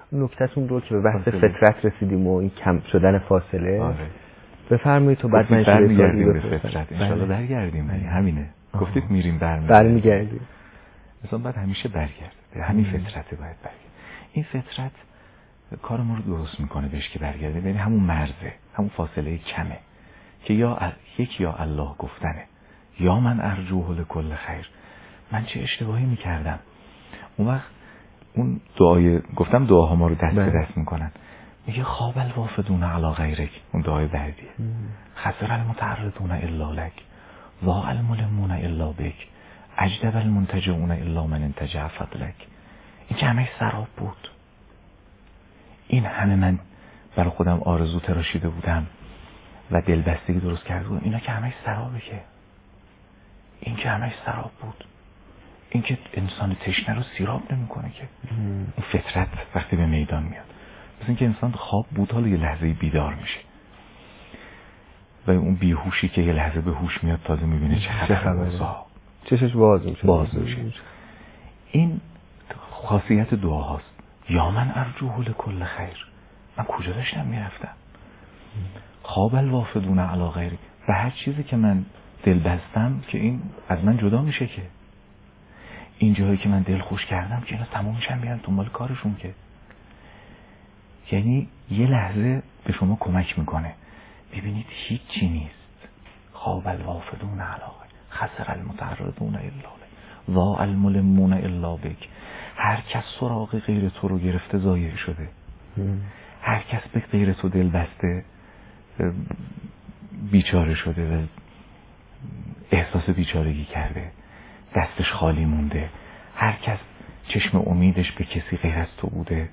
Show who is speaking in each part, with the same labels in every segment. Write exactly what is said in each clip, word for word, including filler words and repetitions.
Speaker 1: نکتهتون رو که به بحث فطرت رسیدیم و این کم شدن فاصله آره. بفرمایید تو بعد من
Speaker 2: برمیگردیم به فطرت ان شاءالله برگردیم. همینه آها. گفتید میریم برمیگردیم
Speaker 1: برمیگردیم
Speaker 2: مثلا بعد همیشه برگرده همین فطرته باید برگرده. این فطرت کار ما رو درست میکنه بهش که برگرده، یعنی همون مرزه، همون فاصله کمه که یا یک یا الله گفتنه یا من ارجوه لکل خیر. من چه اشتباهی میکردم اون وقت. اون دعای گفتم دعاها ما رو دست به دست میکنن. میگه خواب الوافدون علی غیرک، اون دعای بعدیه. خسر المتعرضون الا لک ضاع الملمون الا بک اجدب المنتجعون الا من انتجع فضلک. این که همه سراب بود. این همه من برای خودم آرزو تراشیده بودم و دلبستگی درست کرده بودم، اینا که همه سرابه. که این که همه سراب بود. این که انسان تشنه رو سیراب نمیکنه که. این فطرت وقتی به میدان میاد، مثل این که انسان خواب بود حالا یه لحظه بیدار میشه و اون بیهوشی که یه لحظه به هوش میاد تازه میبینه چه خبره،
Speaker 1: چشش باز میشه
Speaker 2: باز میشه. این خاصیت دعاهاست. یا من ارجوه لکل خیر. من کجا داشتم میرفتم؟ خواب الوافدون علی غیری، به هر چیزی که من دل بستم که این از من جدا میشه. که این جایی که من دل خوش کردم که اینا تمامش هم بیان دنبال کارشون. که یعنی یه لحظه به شما کمک میکنه ببینید هیچ چی نیست. خواب الوافدون علی غیری خسر المتعرضون الا لک ضاع الملمون الا بک. هر کس سراغ غیر تو رو گرفته ضایع شده. هر کس به غیر تو دل بسته بیچاره شده و احساس بیچارگی کرده، دستش خالی مونده. هر کس چشم امیدش به کسی غیر از تو بوده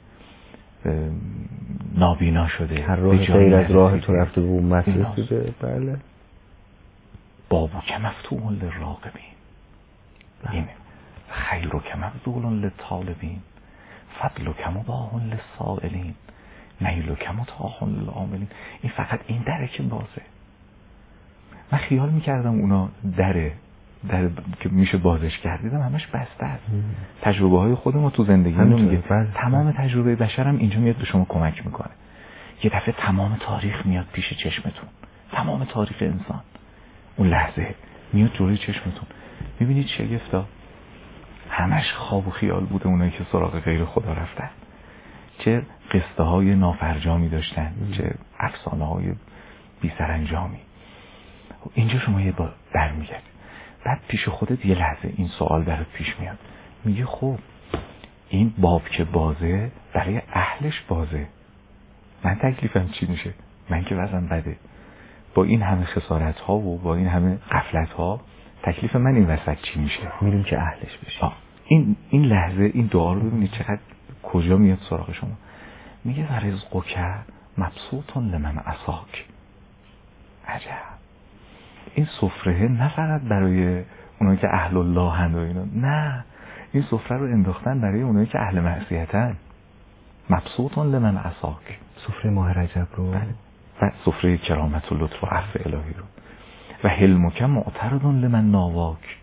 Speaker 2: نابینا شده،
Speaker 1: هر راه غیر از راه تو رفته و امت رسیده. بله.
Speaker 2: بابو که مفتوح للراغبین، اینه خیر و که مبذول للطالبین فضل و که مباح للسائلین نیل و که متاح للعاملین. این فقط این دره که بازه. من خیال میکردم اونا دره در که میشه بازش کرد، دیدم همش بسته است. تجربه های خود ما تو زندگی رو میگه. تمام تجربه بشرم اینجا میاد به شما کمک میکنه. یه دفعه تمام تاریخ میاد پیش چشمتون، تمام تاریخ انسان اون لحظه میاد جلوی چشمتون. میبینید شگفتا همش خواب و خیال بوده اونایی که سراغ غیر خدا رفتن. چه قصه های نافرجامی داشتن، چه افسانه های بی سرانجامی. اینجا شما یه بار برمیگردید، بعد پیش خودت یه لحظه این سوال برات پیش میاد. میگه خب این باب که بازه برای اهلش بازه، من تکلیفم چی میشه؟ من که وضعم بده، با این همه خسارت ها و با این همه غفلت ها تکلیف من این وسط چی میشه؟
Speaker 1: میریم که اهلش بشه.
Speaker 2: آه. این این لحظه این دعا رو ببینید چقدر کجا میاد سراغ شما. میگه و رزقک مبسوط لمن عصاک. عجب. این سفره نه فقط برای اونایی که اهل الله هستند و اینا، نه، این سفره رو انداختن برای اونایی که اهل معصیتن. مبسوط لمن عصاک،
Speaker 1: سفره ماه رجب رو،
Speaker 2: و سفره کرامت و لطف و عفو الهی رو. و حلمک معترض لمن ناواک.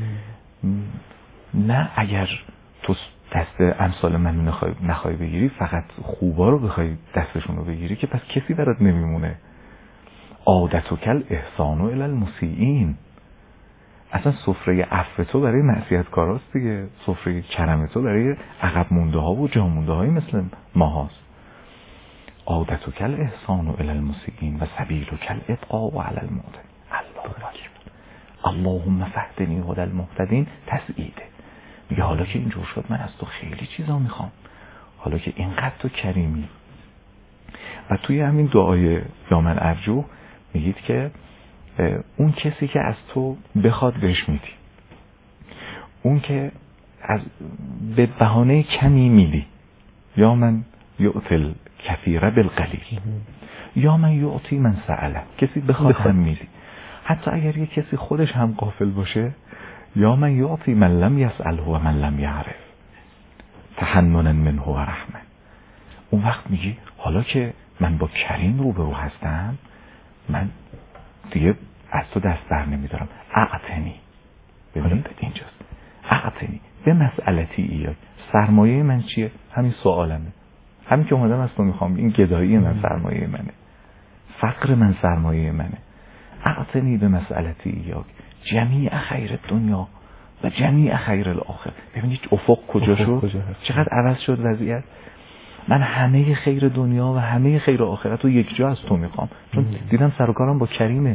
Speaker 2: نه اگر تو دست امثال من نخوای نخوای بگیری، فقط خوبا رو بخوای دستشون رو بگیری که پس کسی برات نمیمونه. عادت و کل احسان و الی المسیئین. اصلا سفره عفو تو برای معصیت کاراست دیگه، سفره کرم تو برای عقب مونده ها و جا مونده های مثل ما هاست. عادت و کل احسان و الی المسیئین و سبیل و کل ابقاء و علی المعتدین. الله اکبر. اللهم فهدنی هدی المهتدین. تسعیده. میگه حالا که اینجور شد من از تو خیلی چیزا میخوام، حالا که اینقدر تو کریمی. و توی همین دعای یا من ارجو میگید که اون کسی که از تو بخواد بهش میدی، اون که از به بهانه کمی میدی. یا من یعطل کثیره بالقلیل، یا من یعطی من سأله. کسی بخواد هم میدی، حتی اگر یه کسی خودش هم غافل باشه. یا من یعطی من لم یسأله و من لم یعرف تحننا منه و رحمه. اون وقت میگی حالا که من با کریم رو به رو هستم، من دیگه از تو دست بر نمیدارم. اعتنی. ببینید اینجاست. اعتنی به مسئلتی ایای. سرمایه من چیه؟ همین سوالمه. همین که اومدم از تو میخوام، این گدایی من سرمایه منه، فقر من سرمایه منه. اعطنی به مسئلتی ایاک جمیع خیر دنیا و جمیع خیر الاخره. ببینید افق کجا شد، چقدر عوض شد وضعیت. من همه خیر دنیا و همه خیر آخرت رو یک جا از تو میخوام، چون دیدم سر و کارم با کریمه.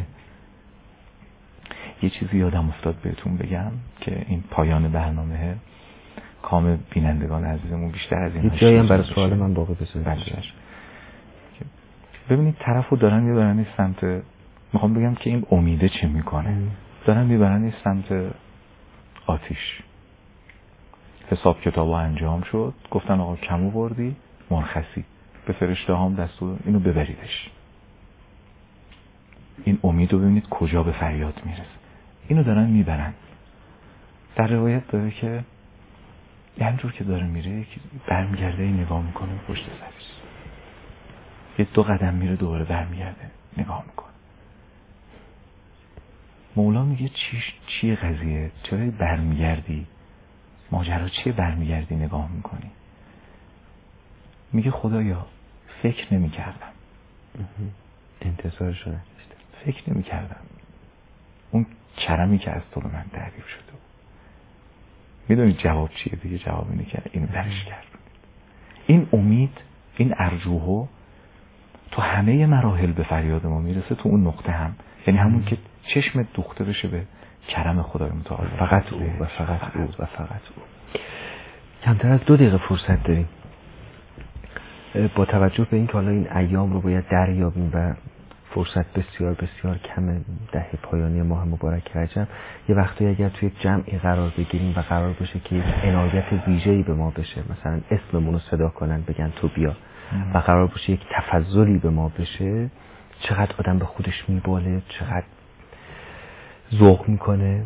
Speaker 2: یه چیزی یادم افتاد بهتون بگم که این پایان برنامه، کام بینندگان عزیزمون بیشتر از این
Speaker 1: یه جایی هم برای سوال من باقی بذارید.
Speaker 2: ببینید طرفو دارن میبرن این سمت، میخوام بگم که این امیده چه میکنه، دارن میبرن این سمت آتیش. حساب کتابو انجام شد، گفتن آقا کم آوردی، مرخصی، به فرشته هام دستور اینو ببریدش. این امیدو ببینید کجا به فریاد میرسه. اینو دارن میبرن. در روایت داره که همینجور که داره میره برمیگرده، این نگاه میکنه پشت سرش، یه دو قدم میره دوباره برمیگرده نگاه میکنه. مولا میگه چی چیه قضیه؟ چرا برمیگردی؟ ماجرا چیه برمیگردی نگاه میکنی؟ میگه خدایا فکر نمیکردم،
Speaker 1: انتظارشو نداشتم،
Speaker 2: فکر نمیکردم اون کرمی که از تو به من تعریف شده. میدونید جواب چیه دیگه؟ جواب اینه که اینو برش کرد. این امید، این ارجوها تو همه مراحل به فریاد ما میرسه، تو اون نقطه هم، یعنی همون که چشمت دوخته بشه به کرم خدای متعال،
Speaker 1: فقط او و فقط او و فقط او. کمتر از دو دقیقه فرصت داریم. با توجه به این که حالا این ایام رو باید دریابیم و فرصت بسیار بسیار کمه، دهه پایانی ماه مبارک رجب، یه وقتی اگر توی جمعی قرار بگیریم و قرار بشه که یک عنایت ویژه‌ای به ما بشه، مثلا اسممون رو صدا کنن بگن تو بیا، و قرار بشه یک تفضلی به ما بشه، چقدر آدم به خودش میباله، چقدر ذوق میکنه.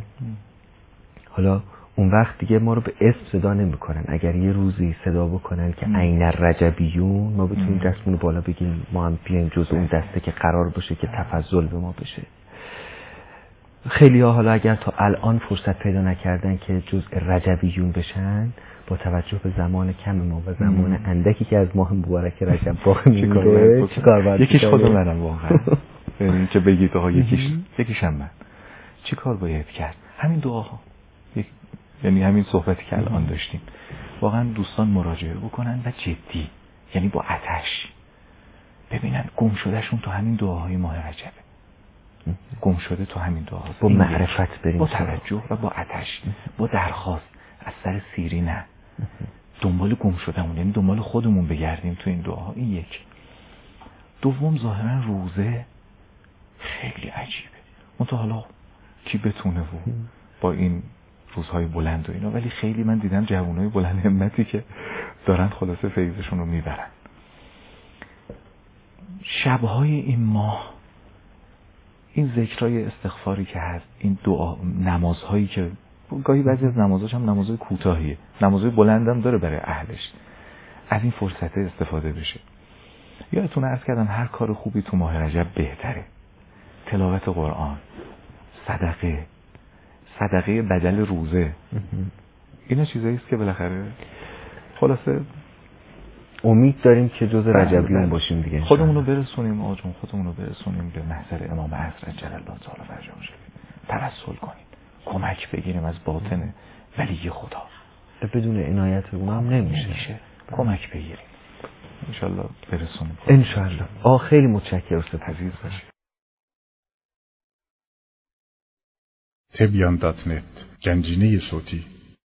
Speaker 1: حالا اون وقت دیگه ما رو به اسم صدا نمیکنن. اگر یه روزی صدا بکنن که عین الرجبیون، ما بتونیم دستمون رو بالا بگیم ما هم بیایم جز اون دسته که قرار باشه که تفضل به ما بشه. خیلی ها حالا اگر تا الان فرصت پیدا نکردن که جز رجبیون بشن، با توجه به زمان کم ما و زمان اندکی که از ماه مبارک رجب باقی میمونه، چیکار باید
Speaker 2: یکیش خودم منم واقعا ببین که بگید آقا یکیش یکیش هم من، چیکار باید کرد؟ همین دعاها، یعنی همین صحبتی که الان داشتیم، واقعا دوستان مراجعه بکنن و جدی، یعنی با آتش ببینن گم شدهشون تو همین دعاهای ماه رجبه، گم شده تو همین دعاها،
Speaker 1: با معرفت بریم،
Speaker 2: با توجه و با آتش، با درخواست از سر سیری، نه دنبال گم شدهمون، یعنی دنبال خودمون بگردیم تو این دعاها. این یک. دوم، ظاهرا روزه خیلی عجیبه، منتها حالا کی بتونه و با این روزهای بلند و اینا، ولی خیلی من دیدم جوانای بلند همتی که دارن خلاصه فیضشون رو میبرن. شبهای این ماه، این ذکرای استغفاری که هست، این دعا، نمازهایی که گاهی بعضی از نمازاش هم نمازهای کوتاهیه، نمازهای بلندم داره برای اهلش، از این فرصت استفاده بشه. یادتونه عرض کردم هر کار خوبی تو ماه رجب بهتره. تلاوت قرآن، صدقه، صدقه بدل روزه، اینا چیزایی است که بالاخره خلاصه
Speaker 1: امید داریم که جز رجبیون باشیم دیگه،
Speaker 2: خودمون رو برسونیم آجون، خودمون رو برسونیم به محضر امام حضرت جلال الله تعالی فرجه شده، توسل کنیم، کمک بگیریم از باطن ولی خدا.
Speaker 1: بدون عنایت اونم هم نمیشه.
Speaker 2: نمیشه. کمک بگیریم انشالله برسونیم
Speaker 1: انشالله. آه خیلی متشکرم استاد عزیز باشید.
Speaker 3: تبیان دات نت، گنجینه صوتی.